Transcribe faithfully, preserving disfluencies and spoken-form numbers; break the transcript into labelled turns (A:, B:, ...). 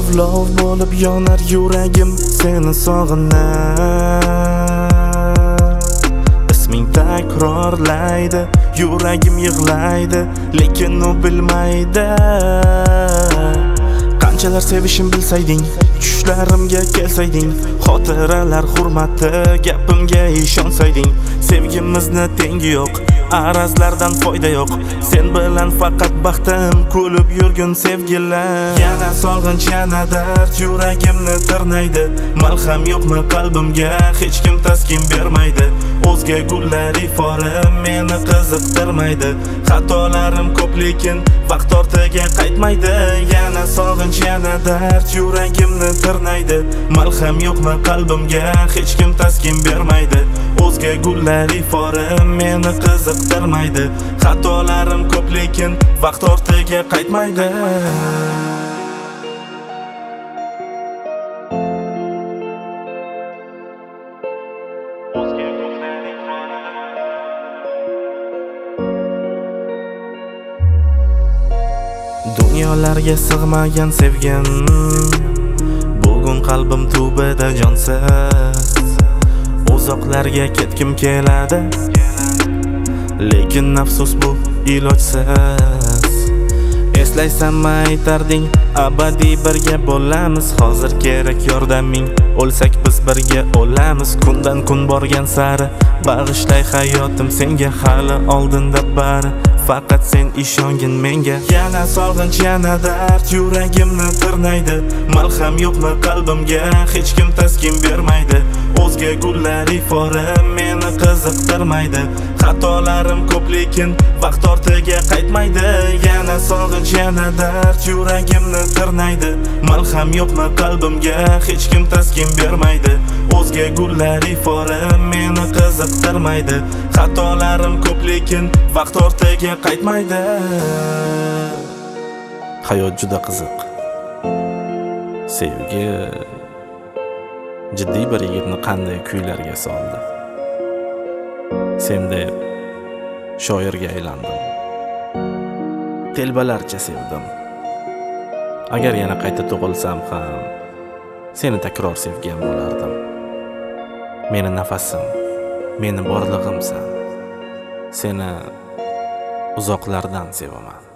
A: lov bo'lib yonar yuragim seni sog'inar. Isming takrorlaydi, yuragim yig'laydi, lekin u bilmaydi. Qanchalar sevishim bilsayding, tushlarimga kelsayding, xotiralar hurmati gapimga ishonsayding. Sevgimizni tengi yo'q, arazlardan foyda yo'q. Sen bilan faqat baxtim kulib yurgun sevgilar. Yana sog'inch, yana dard yuragimni tirnaydi. Malham yo'qmi qalbimga, hech kim taskin bermaydi. O'zga gullar ifori meni qiziqtirmaydi. Xatolarim ko'p lekin vaqt ortiga qaytmaydi. Yana sog'inch, yana dard yuragimni tirnaydi. Malham yo'qmi qalbimga, hech kim taskin bermaydi. O'zga gullar ifori meni qiziqtirmaydi. Xatolarim ko'p lekin vaqt ortiga qaytmaydi. Dunyolarga sig'magan sevgim, bugun qalbim tubida jonsiz. Uzoqlarga ketkim keladi, lekin afsus bu ilojsiz. Eslaysanmi aytarding, abadiy birga bo'lamiz. Hozir kerak yordaming, o'lsak biz birga o'lamiz. Kundan kun borgan sari bag'ishlay hayotim senga, hali oldinda bari. Faqat sen ishongin menga. Yana sog'inch, yana dard yuragimni tirnaydi. Malham yo'qmi qalbimga, hech kim taskin bermaydi. O'zga gullar ifori meni qiziqtirmaydi. Xatolarim ko'p lekin vaqt ortiga qaytmaydi. Yana sog'inch, yana dard yuragimni tirnaydi. Malham yo'qmi qalbimga, hech kim taskin bermaydi. O'zga gullar ifori meni qiziqtirmaydi. Xatolarim ko'p lekin vaqt ortiga qaytmaydi. Hayot juda qiziq. Sevgi jiddiy bir yigitni qanday kuylarga soldi. Sen deb shoirga aylandim. Telbalarcha sevdim. Agar yana qayta tug'ilsam ham seni takror sevgan bo'lardim. Meni nafasim, meni borlig'imsan. Seni uzoqlardan sevaman.